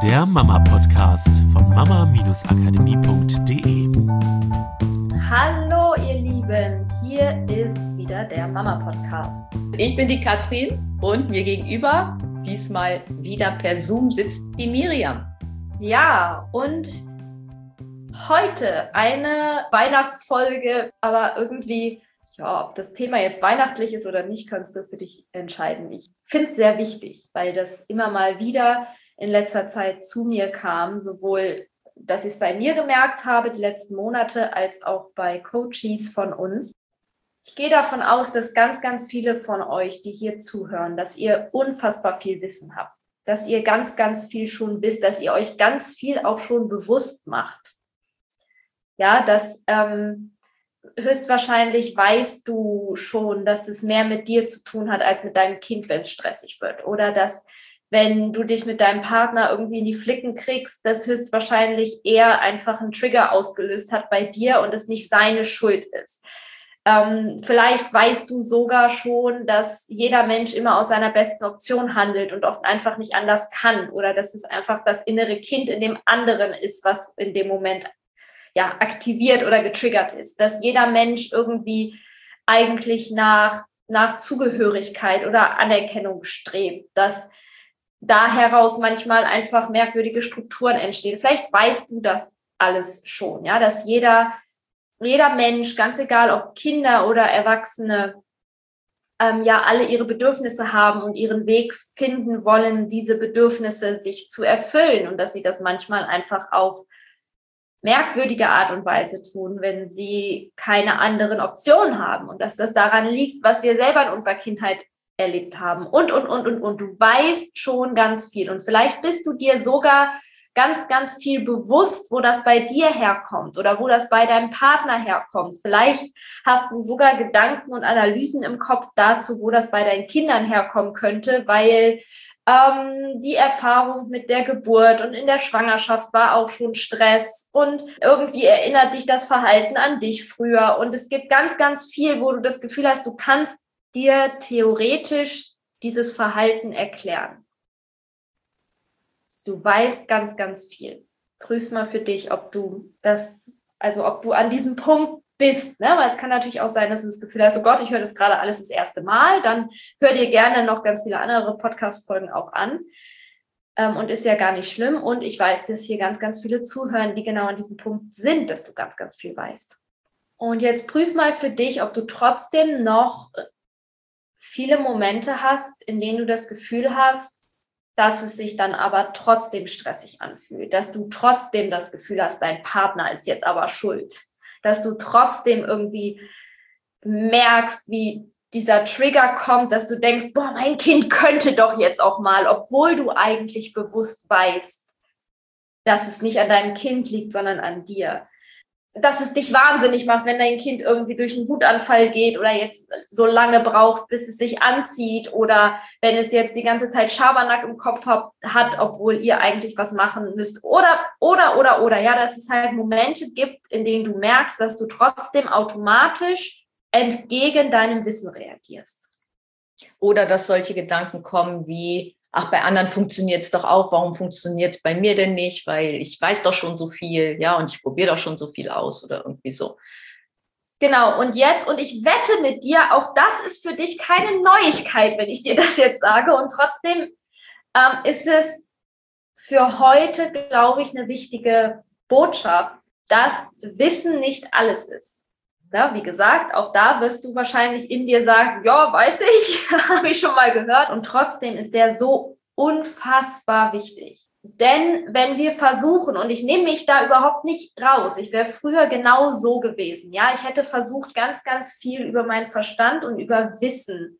Der Mama-Podcast von mama-akademie.de. Hallo ihr Lieben, hier ist wieder der Mama-Podcast. Ich bin die Katrin und mir gegenüber, diesmal wieder per Zoom, sitzt die Miriam. Ja, und heute eine Weihnachtsfolge, aber irgendwie, ja, ob das Thema jetzt weihnachtlich ist oder nicht, kannst du für dich entscheiden. Ich finde es sehr wichtig, weil das immer mal wieder in letzter Zeit zu mir kam, sowohl, dass ich es bei mir gemerkt habe, die letzten Monate, als auch bei Coaches von uns. Ich gehe davon aus, dass ganz, ganz viele von euch, die hier zuhören, dass ihr unfassbar viel Wissen habt, dass ihr ganz, ganz viel schon wisst, dass ihr euch ganz viel auch schon bewusst macht. Ja, dass höchstwahrscheinlich weißt du schon, dass es mehr mit dir zu tun hat, als mit deinem Kind, wenn es stressig wird. Oder dass, wenn du dich mit deinem Partner irgendwie in die Flicken kriegst, das höchstwahrscheinlich eher einfach einen Trigger ausgelöst hat bei dir und es nicht seine Schuld ist. Vielleicht weißt du sogar schon, dass jeder Mensch immer aus seiner besten Option handelt und oft einfach nicht anders kann. Oder dass es einfach das innere Kind in dem anderen ist, was in dem Moment ja aktiviert oder getriggert ist. Dass jeder Mensch irgendwie eigentlich nach Zugehörigkeit oder Anerkennung strebt. Dass da heraus manchmal einfach merkwürdige Strukturen entstehen. Vielleicht weißt du das alles schon, ja, dass jeder Mensch, ganz egal ob Kinder oder Erwachsene, ja alle ihre Bedürfnisse haben und ihren Weg finden wollen, diese Bedürfnisse sich zu erfüllen und dass sie das manchmal einfach auf merkwürdige Art und Weise tun, wenn sie keine anderen Optionen haben und dass das daran liegt, was wir selber in unserer Kindheit erlebt haben und. Du weißt schon ganz viel und vielleicht bist du dir sogar ganz, ganz viel bewusst, wo das bei dir herkommt oder wo das bei deinem Partner herkommt. Vielleicht hast du sogar Gedanken und Analysen im Kopf dazu, wo das bei deinen Kindern herkommen könnte, weil die Erfahrung mit der Geburt und in der Schwangerschaft war auch schon Stress und irgendwie erinnert dich das Verhalten an dich früher und es gibt ganz, ganz viel, wo du das Gefühl hast, du kannst dir theoretisch dieses Verhalten erklären. Du weißt ganz, ganz viel. Prüf mal für dich, ob du an diesem Punkt bist, ne? Weil es kann natürlich auch sein, dass du das Gefühl hast, oh Gott, ich höre das gerade alles das erste Mal, dann hör dir gerne noch ganz viele andere Podcast-Folgen auch an und ist ja gar nicht schlimm und ich weiß, dass hier ganz, ganz viele zuhören, die genau an diesem Punkt sind, dass du ganz, ganz viel weißt. Und jetzt prüf mal für dich, ob du trotzdem noch viele Momente hast, in denen du das Gefühl hast, dass es sich dann aber trotzdem stressig anfühlt, dass du trotzdem das Gefühl hast, dein Partner ist jetzt aber schuld, dass du trotzdem irgendwie merkst, wie dieser Trigger kommt, dass du denkst, boah, mein Kind könnte doch jetzt auch mal, obwohl du eigentlich bewusst weißt, dass es nicht an deinem Kind liegt, sondern an dir. Dass es dich wahnsinnig macht, wenn dein Kind irgendwie durch einen Wutanfall geht oder jetzt so lange braucht, bis es sich anzieht oder wenn es jetzt die ganze Zeit Schabernack im Kopf hat, obwohl ihr eigentlich was machen müsst. Oder. Ja, dass es halt Momente gibt, in denen du merkst, dass du trotzdem automatisch entgegen deinem Wissen reagierst. Oder dass solche Gedanken kommen wie, ach, bei anderen funktioniert es doch auch, warum funktioniert es bei mir denn nicht? Weil ich weiß doch schon so viel, ja, und ich probiere doch schon so viel aus oder irgendwie so. Genau, und ich wette mit dir, auch das ist für dich keine Neuigkeit, wenn ich dir das jetzt sage. Und trotzdem ist es für heute, glaube ich, eine wichtige Botschaft, dass Wissen nicht alles ist. Ja, wie gesagt, auch da wirst du wahrscheinlich in dir sagen, ja, weiß ich, habe ich schon mal gehört. Und trotzdem ist der so unfassbar wichtig. Denn wenn wir versuchen, und ich nehme mich da überhaupt nicht raus, ich wäre früher genau so gewesen, ja, ich hätte versucht, ganz, ganz viel über meinen Verstand und über Wissen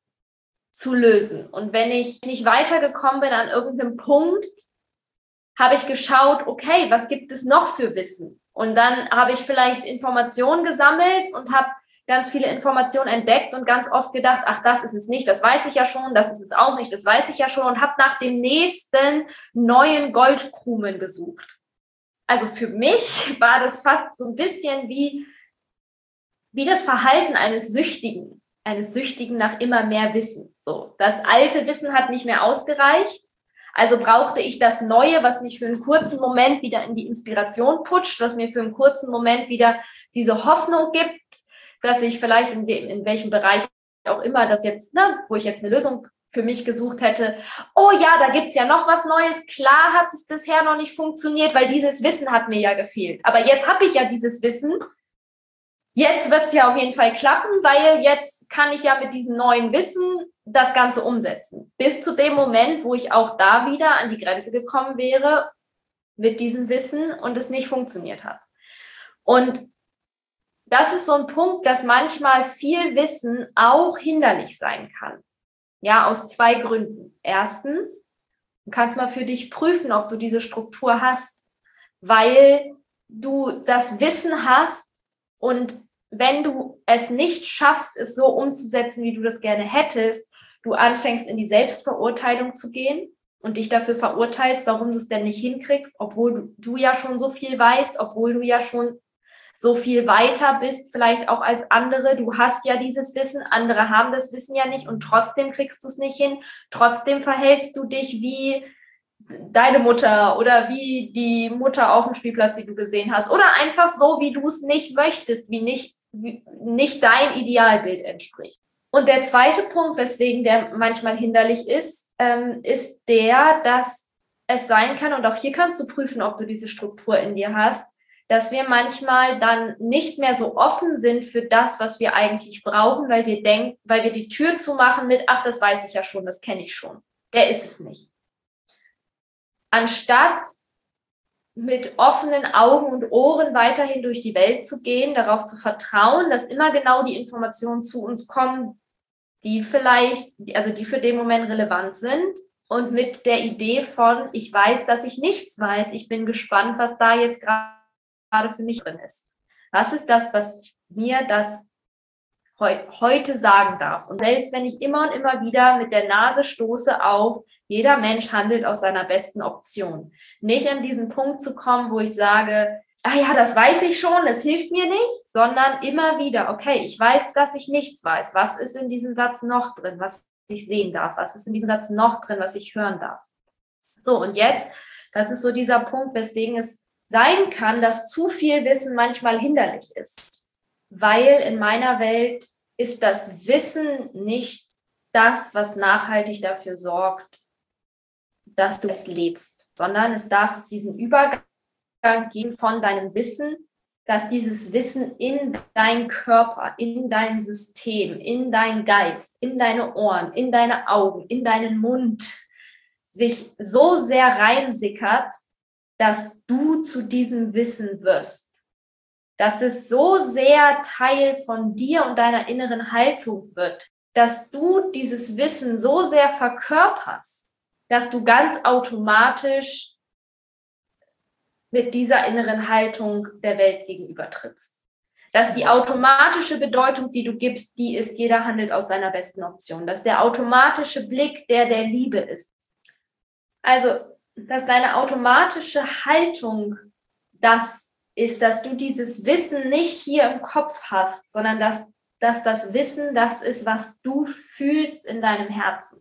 zu lösen. Und wenn ich nicht weitergekommen bin an irgendeinem Punkt, habe ich geschaut, okay, was gibt es noch für Wissen? Und dann habe ich vielleicht Informationen gesammelt und habe ganz viele Informationen entdeckt und ganz oft gedacht, ach, das ist es nicht, das weiß ich ja schon, das ist es auch nicht, das weiß ich ja schon und habe nach dem nächsten neuen Goldkrumen gesucht. Also für mich war das fast so ein bisschen wie das Verhalten eines Süchtigen nach immer mehr Wissen. So, das alte Wissen hat nicht mehr ausgereicht, Also brauchte ich das Neue, was mich für einen kurzen Moment wieder in die Inspiration putscht, was mir für einen kurzen Moment wieder diese Hoffnung gibt, dass ich vielleicht in welchem Bereich auch immer das jetzt, wo ich jetzt eine Lösung für mich gesucht hätte, oh ja, da gibt's ja noch was Neues. Klar hat es bisher noch nicht funktioniert, weil dieses Wissen hat mir ja gefehlt. Aber jetzt habe ich ja dieses Wissen. Jetzt wird's ja auf jeden Fall klappen, weil jetzt kann ich ja mit diesem neuen Wissen das Ganze umsetzen. Bis zu dem Moment, wo ich auch da wieder an die Grenze gekommen wäre mit diesem Wissen und es nicht funktioniert hat. Und das ist so ein Punkt, dass manchmal viel Wissen auch hinderlich sein kann. Ja, aus 2 Gründen. Erstens, du kannst mal für dich prüfen, ob du diese Struktur hast, weil du das Wissen hast und wenn du es nicht schaffst, es so umzusetzen, wie du das gerne hättest, du anfängst in die Selbstverurteilung zu gehen und dich dafür verurteilst, warum du es denn nicht hinkriegst, obwohl du ja schon so viel weißt, obwohl du ja schon so viel weiter bist, vielleicht auch als andere. Du hast ja dieses Wissen, andere haben das Wissen ja nicht und trotzdem kriegst du es nicht hin. Trotzdem verhältst du dich wie deine Mutter oder wie die Mutter auf dem Spielplatz, die du gesehen hast oder einfach so, wie du es nicht möchtest, wie nicht dein Idealbild entspricht. Und der zweite Punkt, weswegen der manchmal hinderlich ist, ist der, dass es sein kann, und auch hier kannst du prüfen, ob du diese Struktur in dir hast, dass wir manchmal dann nicht mehr so offen sind für das, was wir eigentlich brauchen, weil wir die Tür zumachen mit, ach, das weiß ich ja schon, das kenne ich schon. Der ist es nicht. Anstatt mit offenen Augen und Ohren weiterhin durch die Welt zu gehen, darauf zu vertrauen, dass immer genau die Informationen zu uns kommen, die die für den Moment relevant sind und mit der Idee von, ich weiß, dass ich nichts weiß, ich bin gespannt, was da jetzt gerade für mich drin ist. Was ist das, was mir das heute sagen darf? Und selbst wenn ich immer und immer wieder mit der Nase stoße auf, jeder Mensch handelt aus seiner besten Option. Nicht an diesen Punkt zu kommen, wo ich sage, ah ja, das weiß ich schon, das hilft mir nicht, sondern immer wieder, okay, ich weiß, dass ich nichts weiß. Was ist in diesem Satz noch drin, was ich sehen darf? Was ist in diesem Satz noch drin, was ich hören darf? So, und jetzt, das ist so dieser Punkt, weswegen es sein kann, dass zu viel Wissen manchmal hinderlich ist. Weil in meiner Welt ist das Wissen nicht das, was nachhaltig dafür sorgt, dass du es lebst, sondern es darf diesen Übergang geben von deinem Wissen, dass dieses Wissen in deinen Körper, in dein System, in deinen Geist, in deine Ohren, in deine Augen, in deinen Mund sich so sehr reinsickert, dass du zu diesem Wissen wirst. Dass es so sehr Teil von dir und deiner inneren Haltung wird, dass du dieses Wissen so sehr verkörperst, dass du ganz automatisch mit dieser inneren Haltung der Welt gegenüber trittst. Dass die automatische Bedeutung, die du gibst, die ist, jeder handelt aus seiner besten Option. Dass der automatische Blick der Liebe ist. Also, dass deine automatische Haltung das ist, dass du dieses Wissen nicht hier im Kopf hast, sondern dass das Wissen das ist, was du fühlst in deinem Herzen.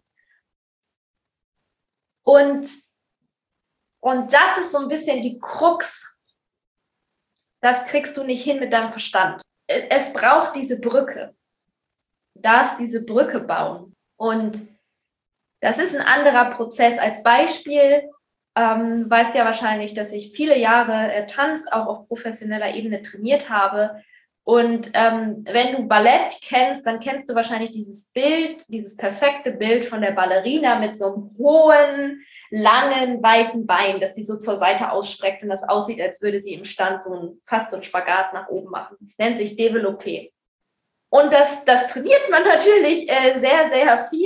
Und das ist so ein bisschen die Krux. Das kriegst du nicht hin mit deinem Verstand. Es braucht diese Brücke. Du darfst diese Brücke bauen. Und das ist ein anderer Prozess. Als Beispiel, du weißt ja wahrscheinlich, dass ich viele Jahre Tanz auch auf professioneller Ebene trainiert habe. Und wenn du Ballett kennst, dann kennst du wahrscheinlich dieses Bild, dieses perfekte Bild von der Ballerina mit so einem hohen, langen, weiten Bein, das sie so zur Seite ausstreckt und das aussieht, als würde sie im Stand fast so einen Spagat nach oben machen. Das nennt sich Développé. Und das trainiert man natürlich sehr, sehr viel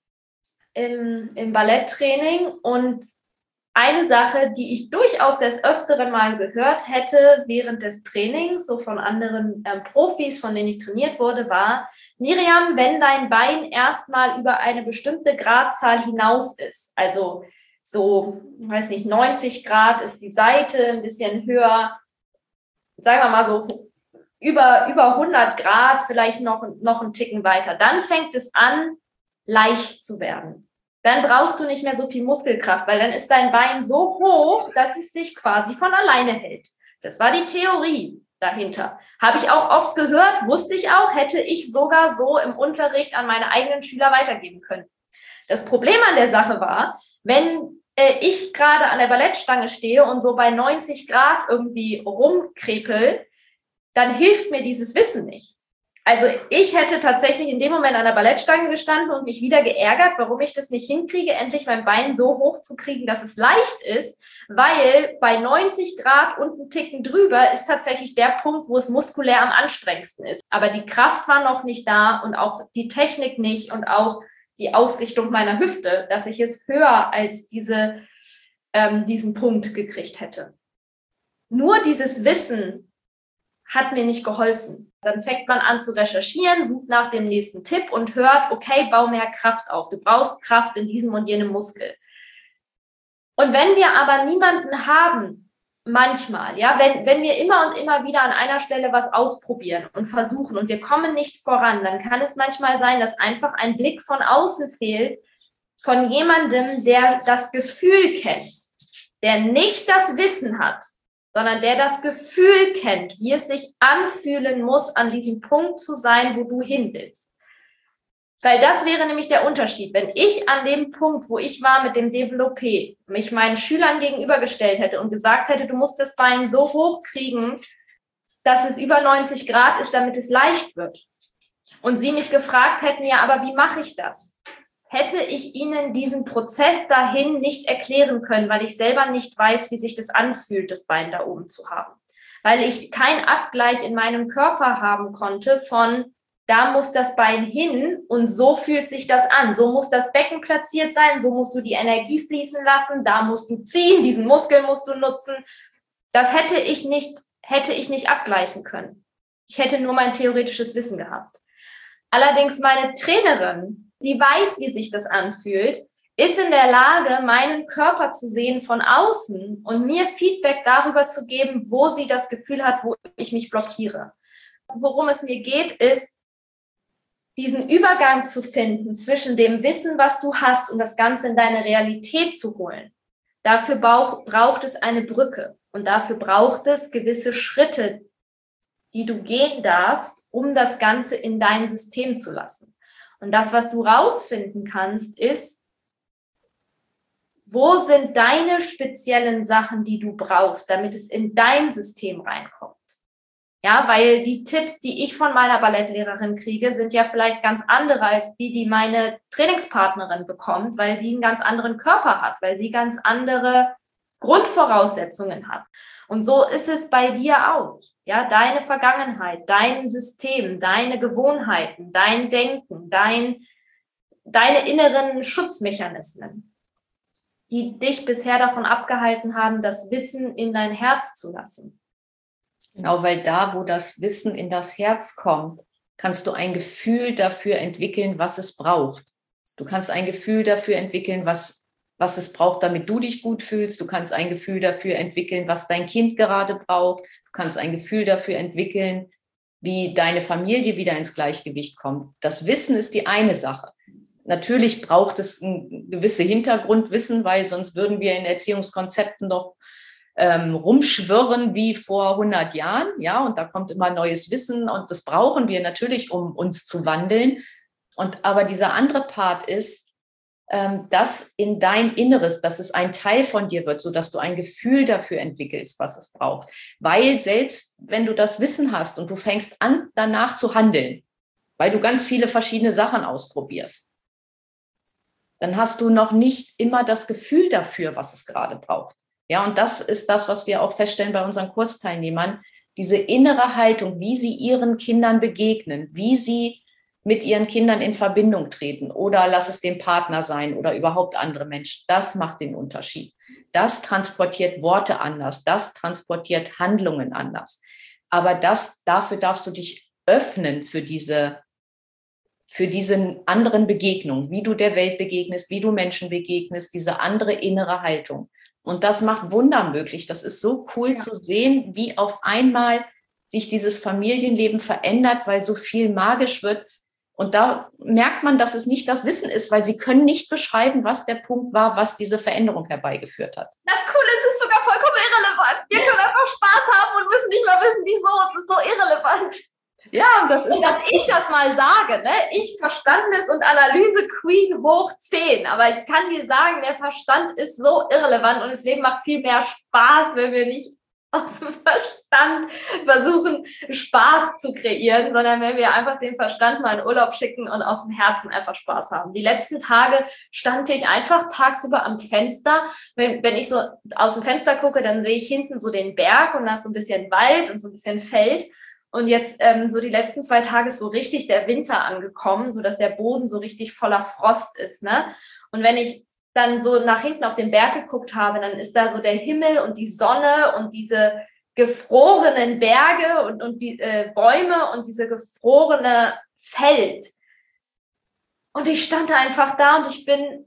im Balletttraining. Und eine Sache, die ich durchaus des Öfteren mal gehört hätte während des Trainings, so von anderen Profis, von denen ich trainiert wurde, war, Miriam, wenn dein Bein erstmal über eine bestimmte Gradzahl hinaus ist, also so, ich weiß nicht, 90 Grad ist die Seite, ein bisschen höher, sagen wir mal so über 100 Grad, vielleicht noch einen Ticken weiter, dann fängt es an, leicht zu werden. dann brauchst du nicht mehr so viel Muskelkraft, weil dann ist dein Bein so hoch, dass es sich quasi von alleine hält. Das war die Theorie dahinter. Habe ich auch oft gehört, wusste ich auch, hätte ich sogar so im Unterricht an meine eigenen Schüler weitergeben können. Das Problem an der Sache war, wenn ich gerade an der Ballettstange stehe und so bei 90 Grad irgendwie rumkrepel, dann hilft mir dieses Wissen nicht. Also ich hätte tatsächlich in dem Moment an der Ballettstange gestanden und mich wieder geärgert, warum ich das nicht hinkriege, endlich mein Bein so hoch zu kriegen, dass es leicht ist, weil bei 90 Grad und einen Ticken drüber ist tatsächlich der Punkt, wo es muskulär am anstrengendsten ist. Aber die Kraft war noch nicht da und auch die Technik nicht und auch die Ausrichtung meiner Hüfte, dass ich es höher als diesen Punkt gekriegt hätte. Nur dieses Wissen hat mir nicht geholfen. Dann fängt man an zu recherchieren, sucht nach dem nächsten Tipp und hört, okay, bau mehr Kraft auf. Du brauchst Kraft in diesem und jenem Muskel. Und wenn wir aber niemanden haben, manchmal, ja, wenn wir immer und immer wieder an einer Stelle was ausprobieren und versuchen und wir kommen nicht voran, dann kann es manchmal sein, dass einfach ein Blick von außen fehlt, von jemandem, der das Gefühl kennt, der nicht das Wissen hat, sondern der das Gefühl kennt, wie es sich anfühlen muss, an diesem Punkt zu sein, wo du hin willst. Weil das wäre nämlich der Unterschied. Wenn ich an dem Punkt, wo ich war mit dem Développé, mich meinen Schülern gegenübergestellt hätte und gesagt hätte, du musst das Bein so hoch kriegen, dass es über 90 Grad ist, damit es leicht wird. Und sie mich gefragt hätten, ja, aber wie mache ich das? Hätte ich ihnen diesen Prozess dahin nicht erklären können, weil ich selber nicht weiß, wie sich das anfühlt, das Bein da oben zu haben. Weil ich keinen Abgleich in meinem Körper haben konnte von, da muss das Bein hin und so fühlt sich das an. So muss das Becken platziert sein, so musst du die Energie fließen lassen, da musst du ziehen, diesen Muskel musst du nutzen. Das hätte ich nicht abgleichen können. Ich hätte nur mein theoretisches Wissen gehabt. Allerdings meine Trainerin, sie weiß, wie sich das anfühlt, ist in der Lage, meinen Körper zu sehen von außen und mir Feedback darüber zu geben, wo sie das Gefühl hat, wo ich mich blockiere. Worum es mir geht, ist, diesen Übergang zu finden zwischen dem Wissen, was du hast, und das Ganze in deine Realität zu holen. Dafür braucht es eine Brücke und dafür braucht es gewisse Schritte, die du gehen darfst, um das Ganze in dein System zu lassen. Und das, was du rausfinden kannst, ist, wo sind deine speziellen Sachen, die du brauchst, damit es in dein System reinkommt. Ja, weil die Tipps, die ich von meiner Ballettlehrerin kriege, sind ja vielleicht ganz andere als die meine Trainingspartnerin bekommt, weil sie einen ganz anderen Körper hat, weil sie ganz andere Grundvoraussetzungen hat. Und so ist es bei dir auch. Ja, deine Vergangenheit, dein System, deine Gewohnheiten, dein Denken, deine inneren Schutzmechanismen, die dich bisher davon abgehalten haben, das Wissen in dein Herz zu lassen. Genau, weil da, wo das Wissen in das Herz kommt, kannst du ein Gefühl dafür entwickeln, was es braucht. Du kannst ein Gefühl dafür entwickeln, was es braucht, damit du dich gut fühlst. Du kannst ein Gefühl dafür entwickeln, was dein Kind gerade braucht. Du kannst ein Gefühl dafür entwickeln, wie deine Familie wieder ins Gleichgewicht kommt. Das Wissen ist die eine Sache. Natürlich braucht es ein gewisses Hintergrundwissen, weil sonst würden wir in Erziehungskonzepten doch rumschwirren wie vor 100 Jahren. Ja, und da kommt immer neues Wissen und das brauchen wir natürlich, um uns zu wandeln. Aber dieser andere Part ist, das in dein Inneres, dass es ein Teil von dir wird, sodass du ein Gefühl dafür entwickelst, was es braucht. Weil selbst wenn du das Wissen hast und du fängst an, danach zu handeln, weil du ganz viele verschiedene Sachen ausprobierst, dann hast du noch nicht immer das Gefühl dafür, was es gerade braucht. Ja, und das ist das, was wir auch feststellen bei unseren Kursteilnehmern, diese innere Haltung, wie sie ihren Kindern begegnen, wie sie mit ihren Kindern in Verbindung treten oder lass es den Partner sein oder überhaupt andere Menschen. Das macht den Unterschied. Das transportiert Worte anders, das transportiert Handlungen anders. Aber dafür darfst du dich öffnen für diese anderen Begegnungen, wie du der Welt begegnest, wie du Menschen begegnest, diese andere innere Haltung. Und das macht Wunder möglich. Das ist so cool zu sehen, wie auf einmal sich dieses Familienleben verändert, weil so viel magisch wird. Und da merkt man, dass es nicht das Wissen ist, weil sie können nicht beschreiben, was der Punkt war, was diese Veränderung herbeigeführt hat. Das Coole ist, es ist sogar vollkommen irrelevant. Wir können einfach Spaß haben und müssen nicht mal wissen, wieso. Es ist so irrelevant. Ja, das ist, dass ich das mal sage, ne? Ich Verstandes- und Analyse-Queen hoch 10. Aber ich kann dir sagen, der Verstand ist so irrelevant und das Leben macht viel mehr Spaß, wenn wir nicht aus dem Verstand versuchen, Spaß zu kreieren, sondern wenn wir einfach den Verstand mal in Urlaub schicken und aus dem Herzen einfach Spaß haben. Die letzten Tage stand ich einfach tagsüber am Fenster. Wenn ich so aus dem Fenster gucke, dann sehe ich hinten so den Berg und da ist so ein bisschen Wald und so ein bisschen Feld. Und jetzt so die letzten 2 Tage ist so richtig der Winter angekommen, so dass der Boden so richtig voller Frost ist, ne? Und wenn ich dann so nach hinten auf den Berg geguckt habe, dann ist da so der Himmel und die Sonne und diese gefrorenen Berge und die Bäume und diese gefrorene Feld. Und ich stand einfach da und ich bin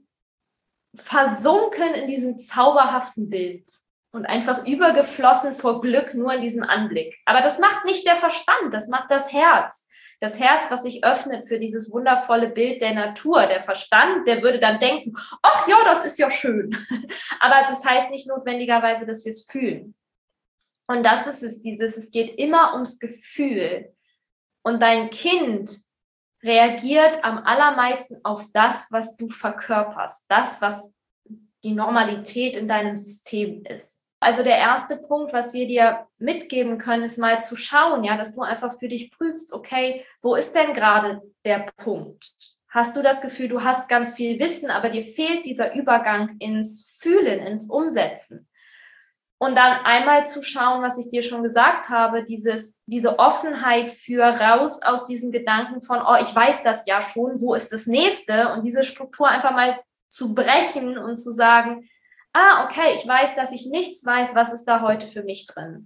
versunken in diesem zauberhaften Bild und einfach übergeflossen vor Glück nur in diesem Anblick. Aber das macht nicht der Verstand, das macht das Herz. Das Herz, was sich öffnet für dieses wundervolle Bild der Natur. Der Verstand, der würde dann denken, ach ja, das ist ja schön. Aber das heißt nicht notwendigerweise, dass wir es fühlen. Und das ist es, es geht immer ums Gefühl. Und dein Kind reagiert am allermeisten auf das, was du verkörperst. Das, was die Normalität in deinem System ist. Also der erste Punkt, was wir dir mitgeben können, ist mal zu schauen, ja, dass du einfach für dich prüfst, okay, wo ist denn gerade der Punkt? Hast du das Gefühl, du hast ganz viel Wissen, aber dir fehlt dieser Übergang ins Fühlen, ins Umsetzen? Und dann einmal zu schauen, was ich dir schon gesagt habe, diese Offenheit für raus aus diesem Gedanken von, oh, ich weiß das ja schon, wo ist das Nächste? Und diese Struktur einfach mal zu brechen und zu sagen, okay, ich weiß, dass ich nichts weiß, was ist da heute für mich drin?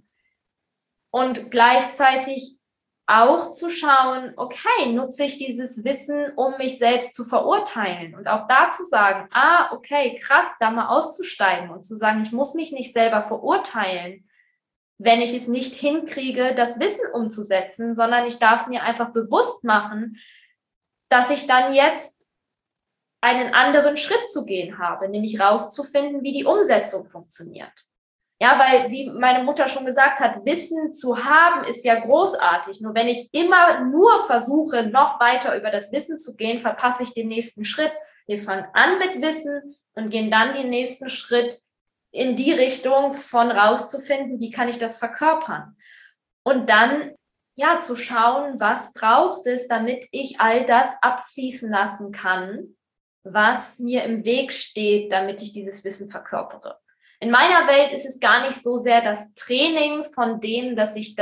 Und gleichzeitig auch zu schauen, okay, nutze ich dieses Wissen, um mich selbst zu verurteilen? Und auch da zu sagen, okay, krass, da mal auszusteigen und zu sagen, ich muss mich nicht selber verurteilen, wenn ich es nicht hinkriege, das Wissen umzusetzen, sondern ich darf mir einfach bewusst machen, dass ich dann jetzt einen anderen Schritt zu gehen habe, nämlich rauszufinden, wie die Umsetzung funktioniert. Ja, weil, wie meine Mutter schon gesagt hat, Wissen zu haben ist ja großartig. Nur wenn ich immer nur versuche, noch weiter über das Wissen zu gehen, verpasse ich den nächsten Schritt. Wir fangen an mit Wissen und gehen dann den nächsten Schritt in die Richtung von rauszufinden, wie kann ich das verkörpern. Und dann ja zu schauen, was braucht es, damit ich all das abfließen lassen kann, was mir im Weg steht, damit ich dieses Wissen verkörpere. In meiner Welt ist es gar nicht so sehr das Training von dem, dass ich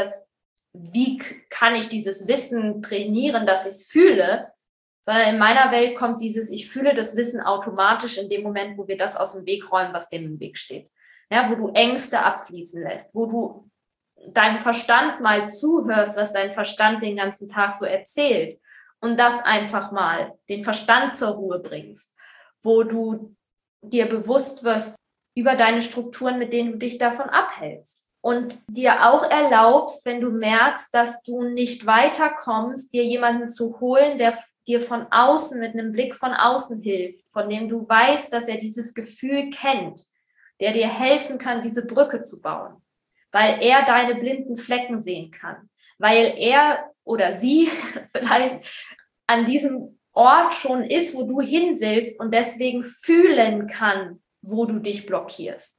wie kann ich dieses Wissen trainieren, dass ich es fühle, sondern in meiner Welt kommt ich fühle das Wissen automatisch in dem Moment, wo wir das aus dem Weg räumen, was dem im Weg steht. Ja, wo du Ängste abfließen lässt, wo du deinem Verstand mal zuhörst, was dein Verstand den ganzen Tag so erzählt. Und das einfach mal den Verstand zur Ruhe bringst, wo du dir bewusst wirst über deine Strukturen, mit denen du dich davon abhältst. Und dir auch erlaubst, wenn du merkst, dass du nicht weiterkommst, dir jemanden zu holen, der dir von außen, mit einem Blick von außen hilft, von dem du weißt, dass er dieses Gefühl kennt, der dir helfen kann, diese Brücke zu bauen, weil er deine blinden Flecken sehen kann, weil er oder sie vielleicht an diesem Ort schon ist, wo du hin willst und deswegen fühlen kann, wo du dich blockierst.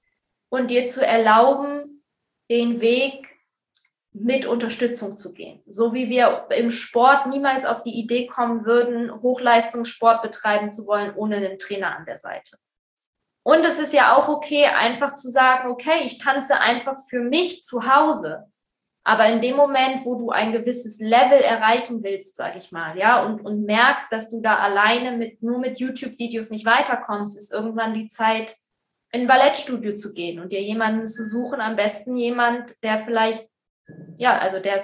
Und dir zu erlauben, den Weg mit Unterstützung zu gehen. So wie wir im Sport niemals auf die Idee kommen würden, Hochleistungssport betreiben zu wollen, ohne einen Trainer an der Seite. Und es ist ja auch okay, einfach zu sagen, okay, ich tanze einfach für mich zu Hause. Aber in dem Moment, wo du ein gewisses Level erreichen willst, sage ich mal, ja, und merkst, dass du da alleine nur mit YouTube-Videos nicht weiterkommst, ist irgendwann die Zeit, in ein Ballettstudio zu gehen und dir jemanden zu suchen, am besten jemand, der vielleicht, ja, also der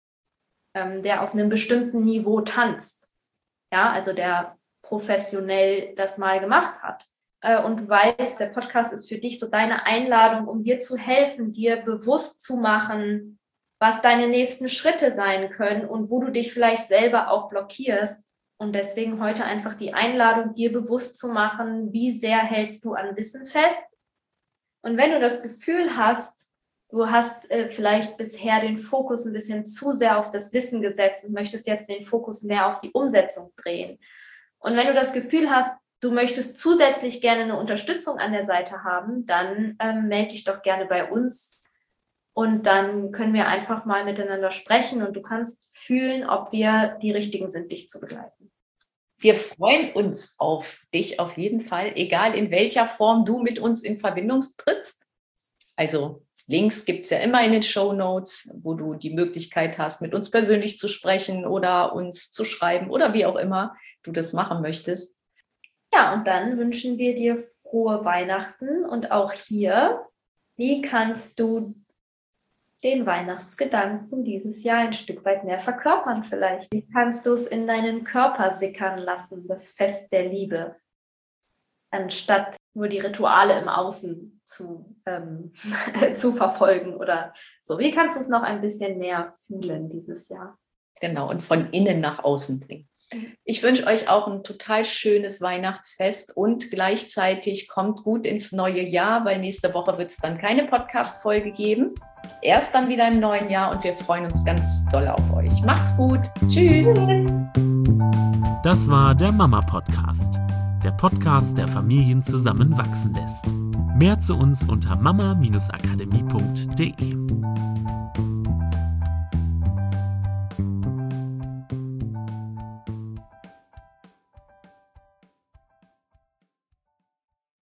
auf einem bestimmten Niveau tanzt, ja, also der professionell das mal gemacht hat. Und du weißt, der Podcast ist für dich so deine Einladung, um dir zu helfen, dir bewusst zu machen, was deine nächsten Schritte sein können und wo du dich vielleicht selber auch blockierst. Und deswegen heute einfach die Einladung, dir bewusst zu machen, wie sehr hältst du an Wissen fest. Und wenn du das Gefühl hast, du hast vielleicht bisher den Fokus ein bisschen zu sehr auf das Wissen gesetzt und möchtest jetzt den Fokus mehr auf die Umsetzung drehen. Und wenn du das Gefühl hast, du möchtest zusätzlich gerne eine Unterstützung an der Seite haben, dann melde dich doch gerne bei uns. Und dann können wir einfach mal miteinander sprechen und du kannst fühlen, ob wir die Richtigen sind, dich zu begleiten. Wir freuen uns auf dich auf jeden Fall, egal in welcher Form du mit uns in Verbindung trittst. Also Links gibt es ja immer in den Shownotes, wo du die Möglichkeit hast, mit uns persönlich zu sprechen oder uns zu schreiben oder wie auch immer du das machen möchtest. Ja, und dann wünschen wir dir frohe Weihnachten und auch hier, wie kannst du den Weihnachtsgedanken dieses Jahr ein Stück weit mehr verkörpern vielleicht? Wie kannst du es in deinen Körper sickern lassen, das Fest der Liebe, anstatt nur die Rituale im Außen zu verfolgen oder so? Wie kannst du es noch ein bisschen mehr fühlen dieses Jahr? Genau, und von innen nach außen bringen. Ich wünsche euch auch ein total schönes Weihnachtsfest und gleichzeitig kommt gut ins neue Jahr, weil nächste Woche wird es dann keine Podcast-Folge geben. Erst dann wieder im neuen Jahr und wir freuen uns ganz doll auf euch. Macht's gut. Tschüss. Das war der Mama-Podcast. Der Podcast, der Familien zusammenwachsen lässt. Mehr zu uns unter mama-akademie.de.